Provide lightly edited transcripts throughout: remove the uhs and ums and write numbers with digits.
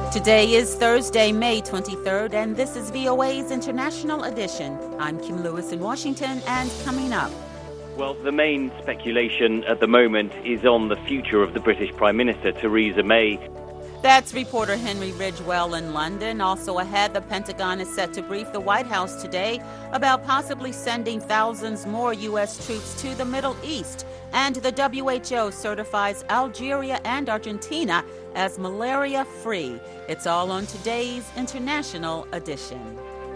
Today is Thursday, May 23rd, and this is VOA's International Edition. I'm Kim Lewis in Washington, and coming up. Well, the main speculation at the moment is on the future of the British Prime Minister, Theresa May. That's reporter Henry Ridgewell in London. Also ahead, the Pentagon is set to brief the White House today about possibly sending thousands more U.S. troops to the Middle East. And the WHO certifies Algeria and Argentina as malaria-free. It's all on today's International Edition.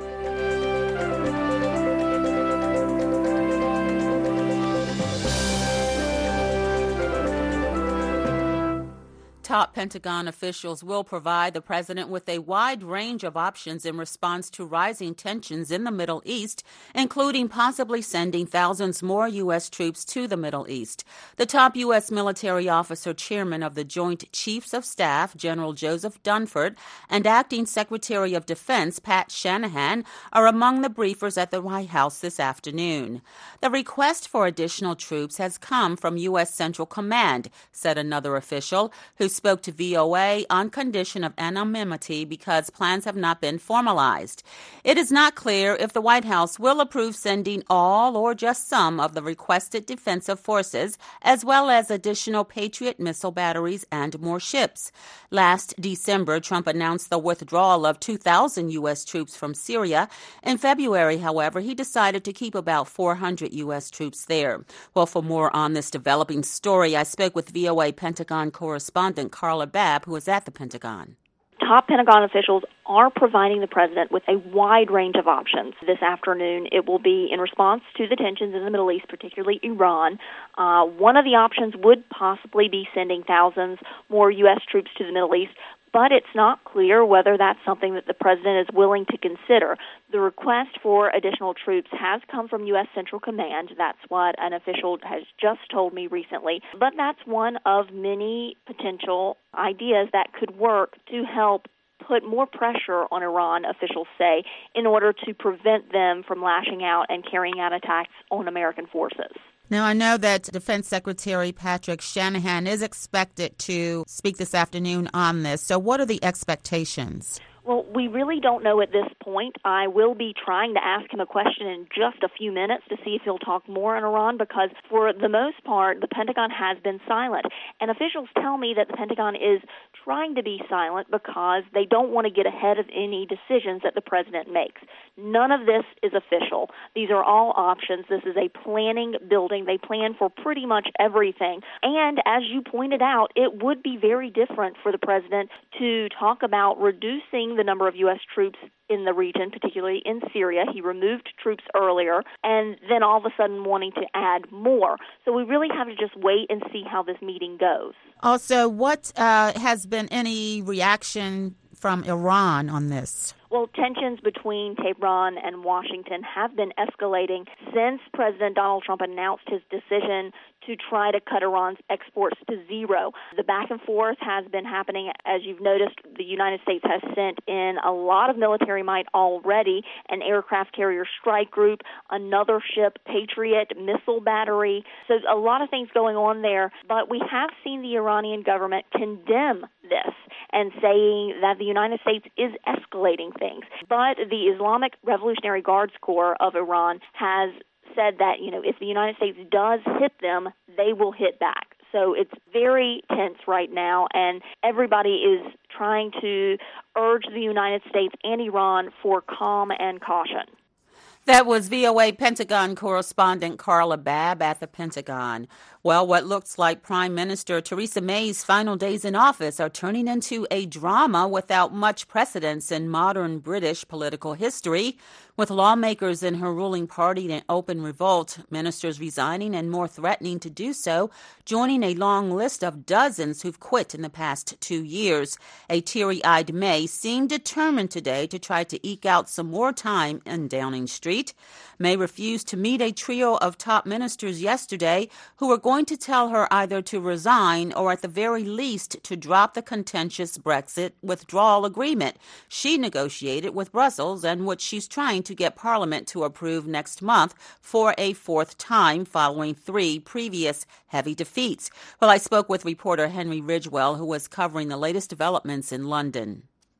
Top Pentagon officials will provide the president with a wide range of options in response to rising tensions in the Middle East, including possibly sending thousands more U.S. troops to the Middle East. The top U.S. military officer, chairman of the Joint Chiefs of Staff, General Joseph Dunford, and acting Secretary of Defense, Pat Shanahan, are among the briefers at the White House this afternoon. The request for additional troops has come from U.S. Central Command, said another official, who spoke to VOA on condition of anonymity because plans have not been formalized. It is not clear if the White House will approve sending all or just some of the requested defensive forces, as well as additional Patriot missile batteries and more ships. Last December, Trump announced the withdrawal of 2,000 U.S. troops from Syria. In February, however, he decided to keep about 400 U.S. troops there. Well, for more on this developing story, I spoke with VOA Pentagon correspondent Carla Babb, who is at the Pentagon. Top Pentagon officials are providing the president with a wide range of options. This afternoon, it will be in response to the tensions in the Middle East, particularly Iran. One of the options would possibly be sending thousands more U.S. troops to the Middle East, but it's not clear whether that's something that the president is willing to consider. The request for additional troops has come from U.S. Central Command. That's what an official has just told me recently. But that's one of many potential ideas that could work to help put more pressure on Iran, officials say, in order to prevent them from lashing out and carrying out attacks on American forces. Now, I know that Defense Secretary Patrick Shanahan is expected to speak this afternoon on this. So what are the expectations? Well, we really don't know at this point. I will be trying to ask him a question in just a few minutes to see if he'll talk more on Iran, because for the most part, the Pentagon has been silent. And officials tell me that the Pentagon is trying to be silent because they don't want to get ahead of any decisions that the president makes. None of this is official. These are all options. This is a planning building. They plan for pretty much everything. And as you pointed out, it would be very different for the president to talk about reducing the number of U.S. troops in the region, particularly in Syria. He removed troops earlier, and then all of a sudden wanting to add more. So we really have to just wait and see how this meeting goes. Also, what has been any reaction from Iran on this? Well, tensions between Tehran and Washington have been escalating since President Donald Trump announced his decision to try to cut Iran's exports to zero. The back and forth has been happening. As you've noticed, the United States has sent in a lot of military might already, an aircraft carrier strike group, another ship, Patriot missile battery. So a lot of things going on there, but we have seen the Iranian government condemn this and saying that the United States is escalating things. But the Islamic Revolutionary Guards Corps of Iran has said that, if the United States does hit them, they will hit back. So it's very tense right now, and everybody is trying to urge the United States and Iran for calm and caution. That was VOA Pentagon correspondent Carla Babb at the Pentagon. Well, what looks like Prime Minister Theresa May's final days in office are turning into a drama without much precedence in modern British political history. With lawmakers in her ruling party in open revolt, ministers resigning and more threatening to do so, joining a long list of dozens who've quit in the past 2 years. A teary-eyed May seemed determined today to try to eke out some more time in Downing Street. May refused to meet a trio of top ministers yesterday who were going to tell her either to resign or at the very least to drop the contentious Brexit withdrawal agreement she negotiated with Brussels and which she's trying to get Parliament to approve next month for a fourth time following 3 previous heavy defeats. Well, I spoke with reporter Henry Ridgewell, who was covering the latest developments in London.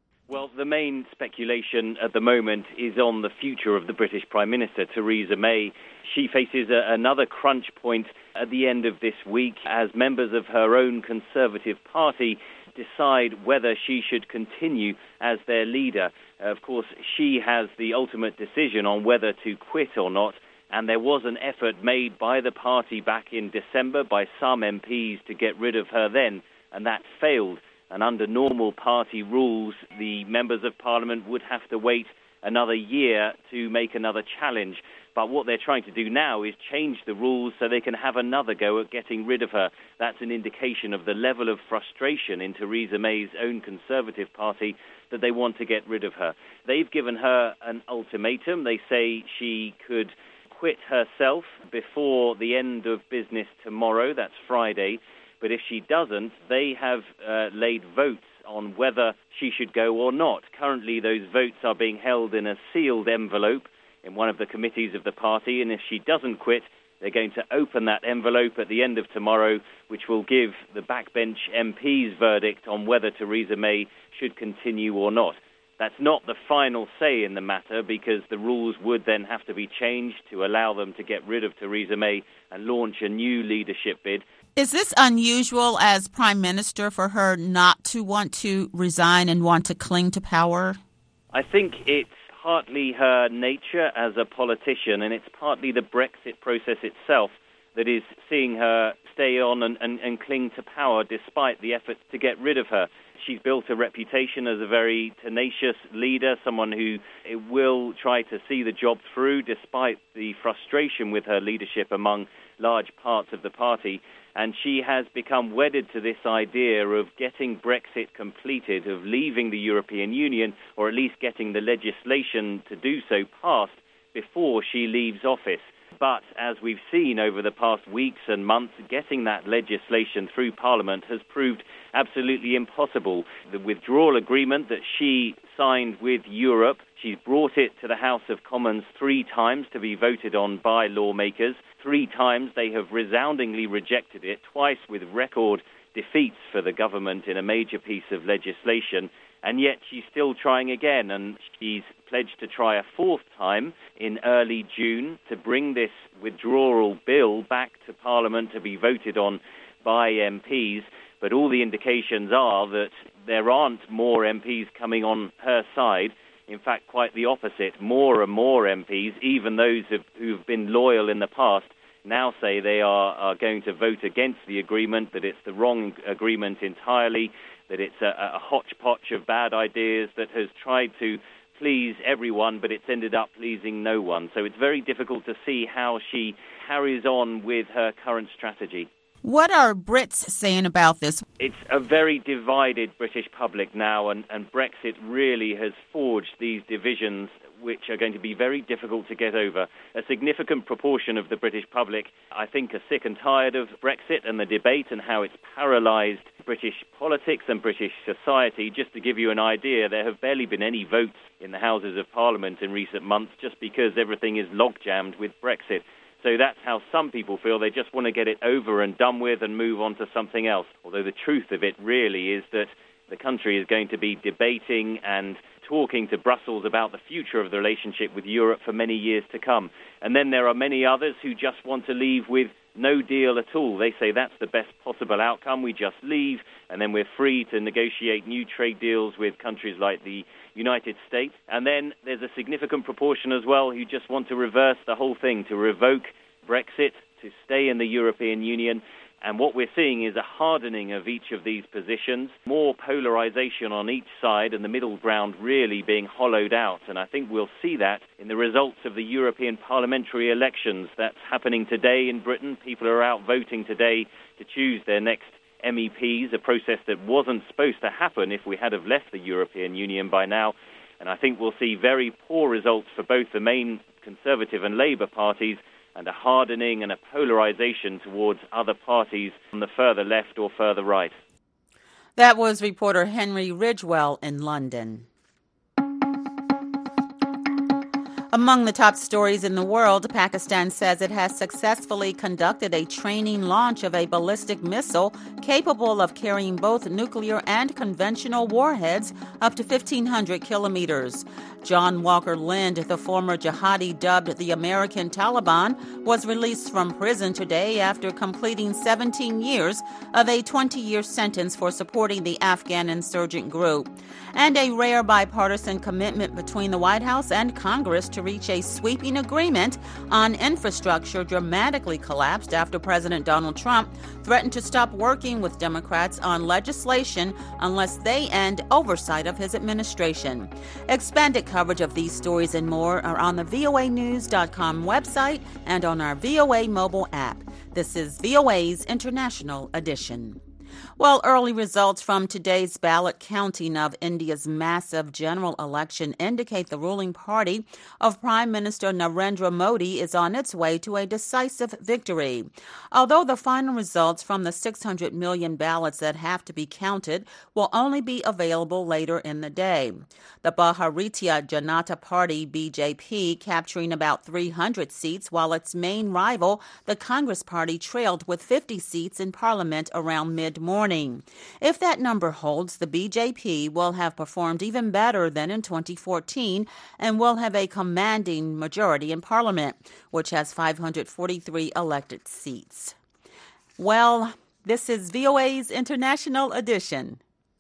the main speculation at the moment is on the future of the British Prime Minister, Theresa May. She faces another crunch point at the end of this week as members of her own Conservative Party decide whether she should continue as their leader. Of course, she has the ultimate decision on whether to quit or not, and there was an effort made by the party back in December by some MPs to get rid of her then, and that failed. And under normal party rules, the members of Parliament would have to wait another year to make another challenge. But what they're trying to do now is change the rules so they can have another go at getting rid of her. That's an indication of the level of frustration in Theresa May's own Conservative Party that they want to get rid of her. They've given her an ultimatum. They say she could quit herself before the end of business tomorrow. That's Friday. But if she doesn't, they have laid votes on whether she should go or not. Currently, those votes are being held in a sealed envelope in one of the committees of the party, and if she doesn't quit, they're going to open that envelope at the end of tomorrow, which will give the backbench MP's verdict on whether Theresa May should continue or not. That's not the final say in the matter, because the rules would then have to be changed to allow them to get rid of Theresa May and launch a new leadership bid. Is this unusual as Prime Minister for her not to want to resign and want to cling to power? I think it's partly her nature as a politician, and it's partly the Brexit process itself that is seeing her stay on and cling to power despite the efforts to get rid of her. She's built a reputation as a very tenacious leader, someone who will try to see the job through despite the frustration with her leadership among large parts of the party. And she has become wedded to this idea of getting Brexit completed, of leaving the European Union, or at least getting the legislation to do so passed before she leaves office. But as we've seen over the past weeks and months, getting that legislation through Parliament has proved absolutely impossible. The withdrawal agreement that she signed with Europe, she's brought it to the House of Commons 3 times to be voted on by lawmakers. 3 times they have resoundingly rejected it, twice with record defeats for the government in a major piece of legislation. And yet she's still trying again, and she's pledged to try a 4th time in early June to bring this withdrawal bill back to Parliament to be voted on by MPs. But all the indications are that there aren't more MPs coming on her side. In fact, quite the opposite. More and more MPs, even those who've been loyal in the past, now say they are going to vote against the agreement, that it's the wrong agreement entirely, that it's a hodgepodge of bad ideas that has tried to please everyone, but it's ended up pleasing no one. So it's very difficult to see how she carries on with her current strategy. What are Brits saying about this? It's a very divided British public now, and Brexit really has forged these divisions, which are going to be very difficult to get over. A significant proportion of the British public, I think, are sick and tired of Brexit and the debate and how it's paralysed British politics and British society. Just to give you an idea, there have barely been any votes in the Houses of Parliament in recent months just because everything is log-jammed with Brexit. So that's how some people feel. They just want to get it over and done with and move on to something else. Although the truth of it really is that the country is going to be debating and talking to Brussels about the future of the relationship with Europe for many years to come. And then there are many others who just want to leave with no deal at all. They say that's the best possible outcome. We just leave, and then we're free to negotiate new trade deals with countries like the United States. And then there's a significant proportion as well who just want to reverse the whole thing, to revoke Brexit, to stay in the European Union. And what we're seeing is a hardening of each of these positions, more polarization on each side, and the middle ground really being hollowed out. And I think we'll see that in the results of the European parliamentary elections. That's happening today in Britain. People are out voting today to choose their next MEPs, a process that wasn't supposed to happen if we had have left the European Union by now. And I think we'll see very poor results for both the main Conservative and Labour parties, and a hardening and a polarization towards other parties on the further left or further right. That was reporter Henry Ridgewell in London. Among the top stories in the world, Pakistan says it has successfully conducted a training launch of a ballistic missile capable of carrying both nuclear and conventional warheads up to 1,500 kilometers. John Walker Lind, the former jihadi dubbed the American Taliban, was released from prison today after completing 17 years of a 20-year sentence for supporting the Afghan insurgent group. And a rare bipartisan commitment between the White House and Congress to reach a sweeping agreement on infrastructure dramatically collapsed after President Donald Trump threatened to stop working with Democrats on legislation unless they end oversight of his administration. Expanded coverage of these stories and more are on the voanews.com website and on our VOA mobile app. This is VOA's International Edition. Well, early results from today's ballot counting of India's massive general election indicate the ruling party of Prime Minister Narendra Modi is on its way to a decisive victory. Although the final results from the 600 million ballots that have to be counted will only be available later in the day. The Bharatiya Janata Party, BJP, capturing about 300 seats, while its main rival, the Congress Party, trailed with 50 seats in parliament around mid-morning. If that number holds, the BJP will have performed even better than in 2014 and will have a commanding majority in parliament, which has 543 elected seats. Well, this is VOA's International Edition.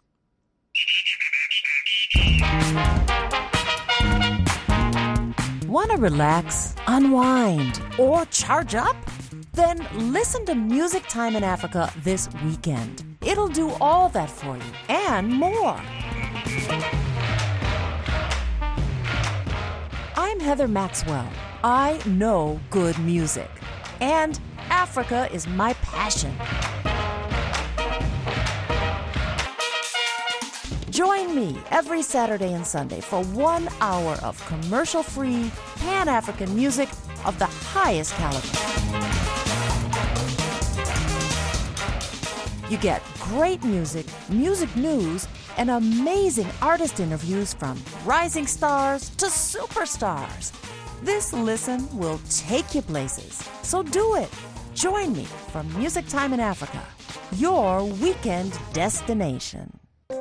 Want to relax, unwind, or charge up? Then listen to Music Time in Africa this weekend. It'll do all that for you and more. I'm Heather Maxwell. I know good music. And Africa is my passion. Join me every Saturday and Sunday for 1 hour of commercial-free Pan-African music of the highest caliber. You get great music, music news, and amazing artist interviews from rising stars to superstars. This listen will take you places, so do it. Join me for Music Time in Africa, your weekend destination.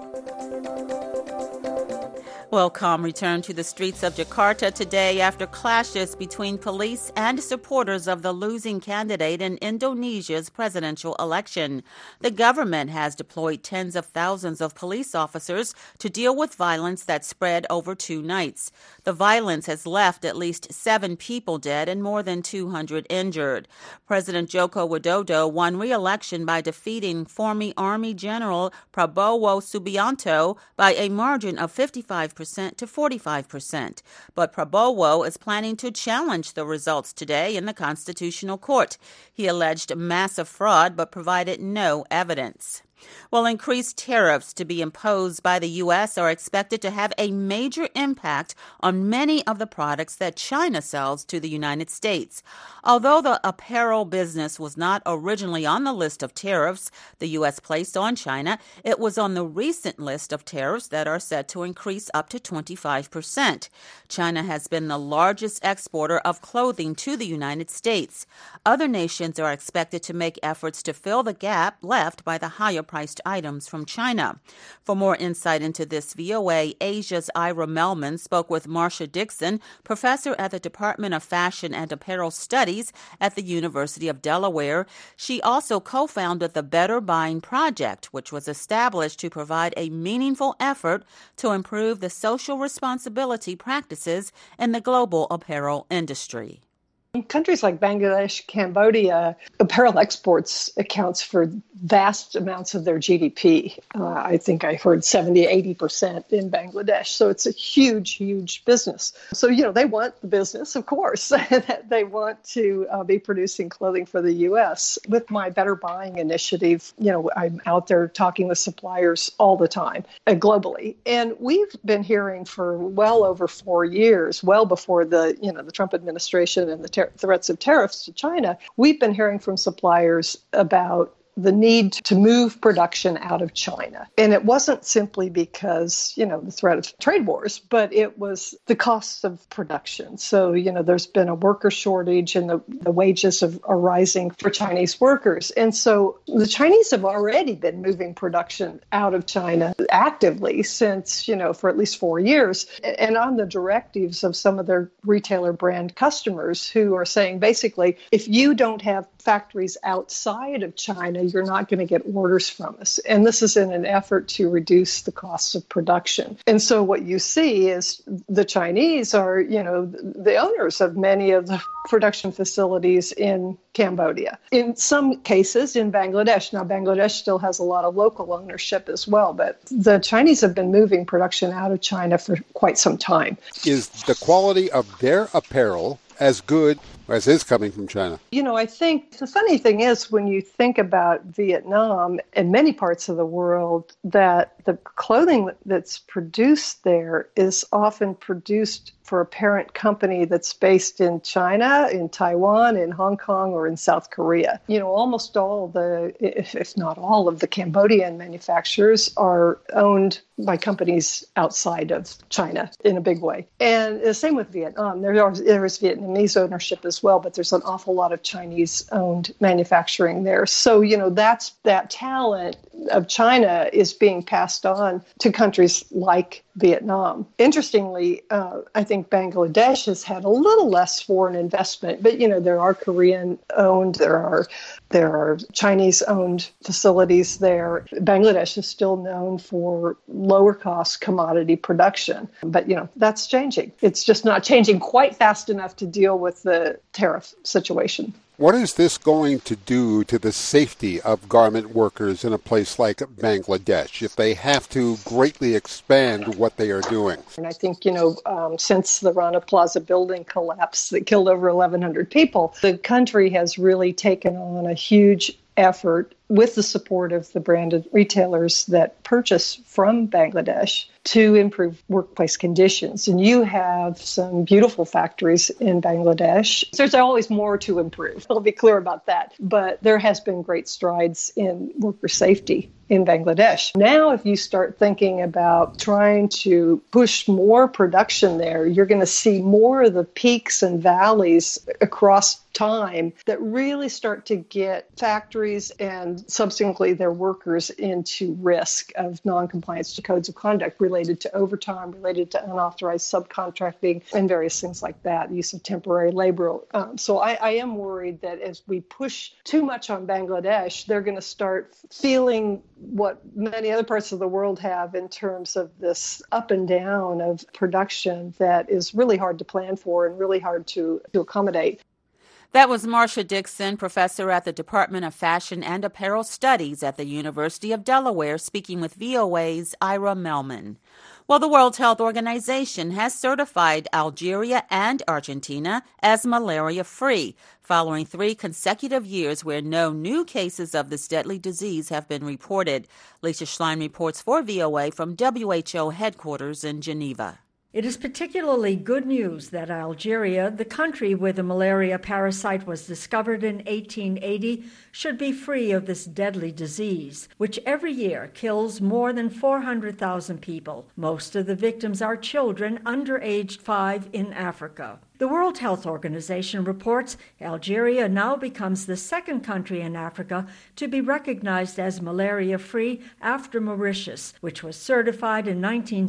Well, calm returned to the streets of Jakarta today after clashes between police and supporters of the losing candidate in Indonesia's presidential election. The government has deployed tens of thousands of police officers to deal with violence that spread over 2 nights. The violence has left at least 7 people dead and more than 200 injured. President Joko Widodo won re-election by defeating former Army General Prabowo Subianto by a margin of 55% to 45%. But Prabowo is planning to challenge the results today in the Constitutional Court. He alleged massive fraud but provided no evidence. Well, increased tariffs to be imposed by the U.S. are expected to have a major impact on many of the products that China sells to the United States. Although the apparel business was not originally on the list of tariffs the U.S. placed on China, it was on the recent list of tariffs that are set to increase up to 25%. China has been the largest exporter of clothing to the United States. Other nations are expected to make efforts to fill the gap left by the higher priced items from China. For more insight into this, VOA Asia's Ira Melman spoke with Marcia Dixon, professor at the Department of Fashion and Apparel Studies at the University of Delaware. She also co-founded the Better Buying Project, which was established to provide a meaningful effort to improve the social responsibility practices in the global apparel industry. In countries like Bangladesh, Cambodia, apparel exports accounts for vast amounts of their GDP. I think I heard 70, 80% in Bangladesh. So it's a huge, huge business. So, they want the business, of course. They want to be producing clothing for the U.S. With my Better Buying initiative, I'm out there talking with suppliers all the time, globally. And we've been hearing for well over 4 years, well before the Trump administration and the threats of tariffs to China, we've been hearing from suppliers about the need to move production out of China. And it wasn't simply because, the threat of trade wars, but it was the costs of production. So, there's been a worker shortage and the wages are rising for Chinese workers. And so the Chinese have already been moving production out of China actively since, for at least 4 years, and on the directives of some of their retailer brand customers who are saying basically, if you don't have factories outside of China, you're not going to get orders from us. And this is in an effort to reduce the costs of production. And so what you see is the Chinese are, the owners of many of the production facilities in Cambodia. In some cases in Bangladesh. Now, Bangladesh still has a lot of local ownership as well, but the Chinese have been moving production out of China for quite some time. Is the quality of their apparel as good as is coming from China? I think the funny thing is when you think about Vietnam and many parts of the world, that the clothing that's produced there is often produced for a parent company that's based in China, in Taiwan, in Hong Kong, or in South Korea. Almost all if not all of the Cambodian manufacturers are owned by companies outside of China in a big way. And the same with Vietnam. There is Vietnamese ownership as well, but there's an awful lot of Chinese-owned manufacturing there. So, that talent of China is being passed on to countries like Vietnam. Interestingly, I think Bangladesh has had a little less foreign investment, but there are Korean-owned, there are Chinese-owned facilities there. Bangladesh is still known for lower-cost commodity production, but that's changing. It's just not changing quite fast enough to deal with the tariff situation. What is this going to do to the safety of garment workers in a place like Bangladesh if they have to greatly expand what they are doing? And I think, since the Rana Plaza building collapse that killed over 1,100 people, the country has really taken on a huge effort with the support of the branded retailers that purchase from Bangladesh to improve workplace conditions. And you have some beautiful factories in Bangladesh. There's always more to improve. I'll be clear about that. But there has been great strides in worker safety in Bangladesh. Now, if you start thinking about trying to push more production there, you're going to see more of the peaks and valleys across time that really start to get factories and subsequently their workers into risk of non-compliance to codes of conduct related to overtime, related to unauthorized subcontracting, and various things like that, the use of temporary labor. So I am worried that as we push too much on Bangladesh, they're going to start feeling what many other parts of the world have in terms of this up and down of production that is really hard to plan for and really hard to accommodate. That was Marcia Dixon, professor at the Department of Fashion and Apparel Studies at the University of Delaware, speaking with VOA's Ira Melman. Well, the World Health Organization has certified Algeria and Argentina as malaria-free, following 3 consecutive years where no new cases of this deadly disease have been reported. Lisa Schlein reports for VOA from WHO headquarters in Geneva. It is particularly good news that Algeria, the country where the malaria parasite was discovered in 1880, should be free of this deadly disease, which every year kills more than 400,000 people. Most of the victims are children under age 5 in Africa. The World Health Organization reports Algeria now becomes the second country in Africa to be recognized as malaria-free after Mauritius, which was certified in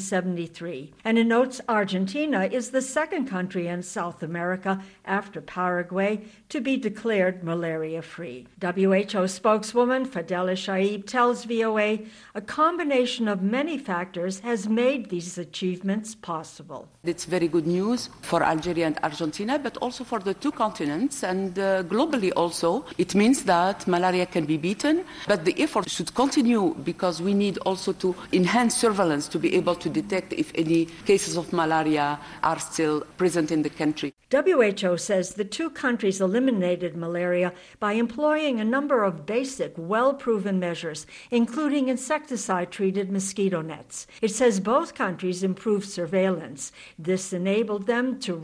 1973. And it notes Argentina is the second country in South America after Paraguay to be declared malaria-free. WHO spokeswoman Fadela Shaib tells VOA a combination of many factors has made these achievements possible. It's very good news for Algeria and Argentina, but also for the 2 continents and globally also. It means that malaria can be beaten, but the effort should continue because we need also to enhance surveillance to be able to detect if any cases of malaria are still present in the country. WHO says the 2 countries eliminated malaria by employing a number of basic, well-proven measures, including insecticide-treated mosquito nets. It says both countries improved surveillance. This enabled them to rapidly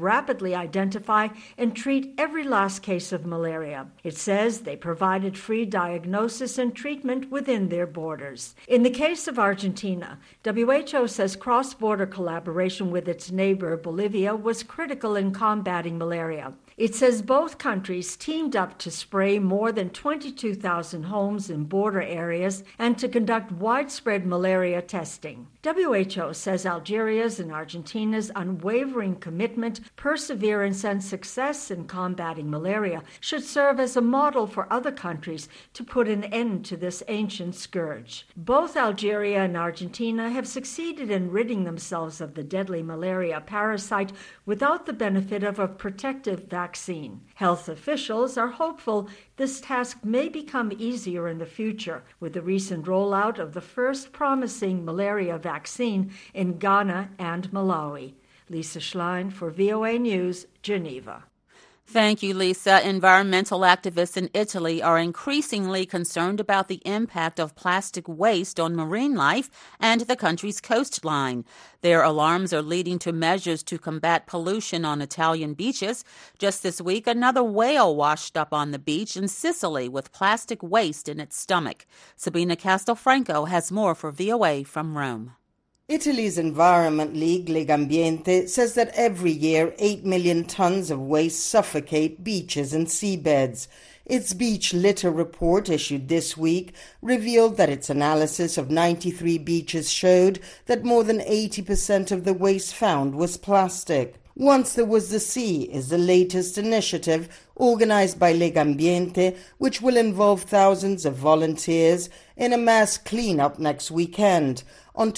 promptly identify and treat every last case of malaria. It says they provided free diagnosis and treatment within their borders. In the case of Argentina, WHO says cross-border collaboration with its neighbor Bolivia was critical in combating malaria. It says both countries teamed up to spray more than 22,000 homes in border areas and to conduct widespread malaria testing. WHO says Algeria's and Argentina's unwavering commitment, perseverance, and success in combating malaria should serve as a model for other countries to put an end to this ancient scourge. Both Algeria and Argentina have succeeded in ridding themselves of the deadly malaria parasite without the benefit of a protective vaccine. Health officials are hopeful this task may become easier in the future with the recent rollout of the first promising malaria vaccine in Ghana and Malawi. Lisa Schlein for VOA News, Geneva. Thank you, Lisa. Environmental activists in Italy are increasingly concerned about the impact of plastic waste on marine life and the country's coastline. Their alarms are leading to measures to combat pollution on Italian beaches. Just this week, another whale washed up on the beach in Sicily with plastic waste in its stomach. Sabina Castelfranco has more for VOA from Rome. Italy's Environment League, Legambiente, says that every year 8 million tons of waste suffocate beaches and seabeds. Its beach litter report issued this week revealed that its analysis of 93 beaches showed that more than 80% of the waste found was plastic. Once There Was the Sea is the latest initiative organized by Legambiente, which will involve thousands of volunteers in a mass cleanup next weekend on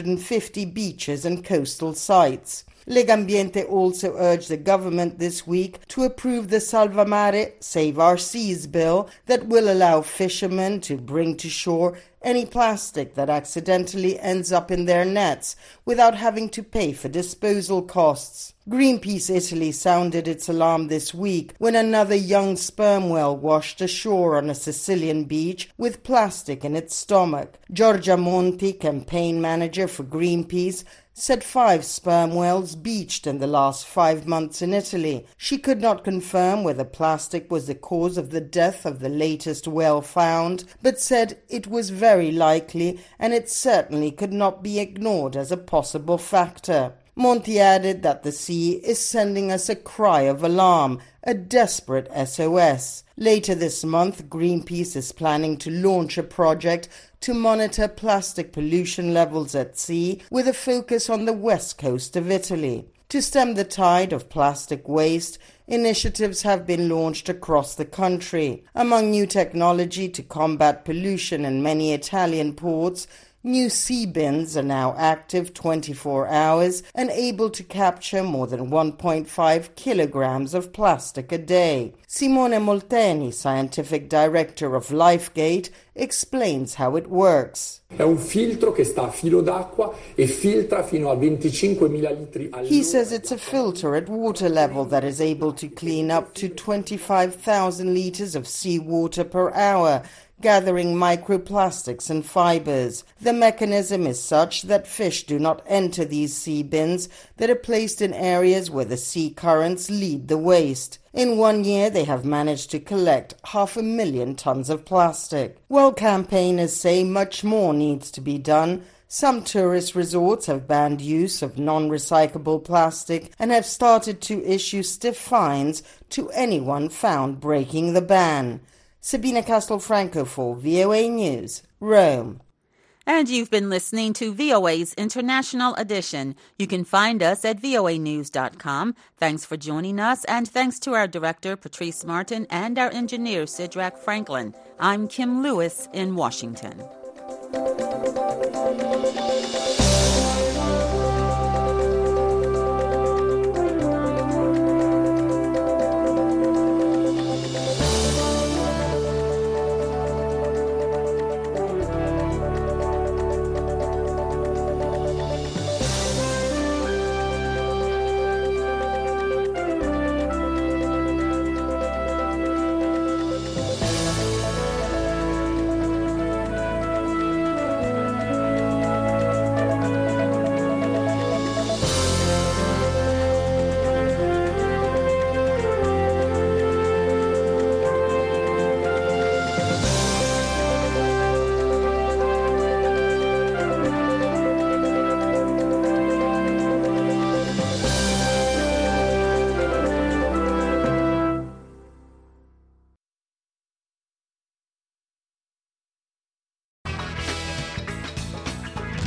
250 beaches and coastal sites. Legambiente also urged the government this week to approve the Salva Mare, Save Our Seas bill that will allow fishermen to bring to shore any plastic that accidentally ends up in their nets without having to pay for disposal costs. Greenpeace Italy sounded its alarm this week when another young sperm whale washed ashore on a Sicilian beach with plastic in its stomach. Giorgia Monti, campaign manager for Greenpeace, said 5 sperm whales beached in the last 5 months in Italy. She could not confirm whether plastic was the cause of the death of the latest whale found, but said it was very likely and it certainly could not be ignored as a possible factor. Monti added that the sea is sending us a cry of alarm, a desperate SOS. Later this month, Greenpeace is planning to launch a project to monitor plastic pollution levels at sea with a focus on the west coast of Italy. To stem the tide of plastic waste, initiatives have been launched across the country. Among new technology to combat pollution in many Italian ports, new sea bins are now active 24 hours and able to capture more than 1.5 kilograms of plastic a day. Simone Molteni, scientific director of LifeGate, explains how it works. È un filtro che sta a filo d'acqua e filtra fino a 25.000 litri all'ora. He says it's a filter at water level that is able to clean up to 25,000 liters of seawater per hour, gathering microplastics and fibers. The mechanism is such that fish do not enter these sea bins that are placed in areas where the sea currents lead the waste. In 1 year, they have managed to collect 500,000 tons of plastic. While campaigners say much more needs to be done, some tourist resorts have banned use of non-recyclable plastic and have started to issue stiff fines to anyone found breaking the ban. Sabina Castelfranco for VOA News, Rome. And you've been listening to VOA's International Edition. You can find us at voanews.com. Thanks for joining us, and thanks to our director, Patrice Martin, and our engineer, Sidrak Franklin. I'm Kim Lewis in Washington.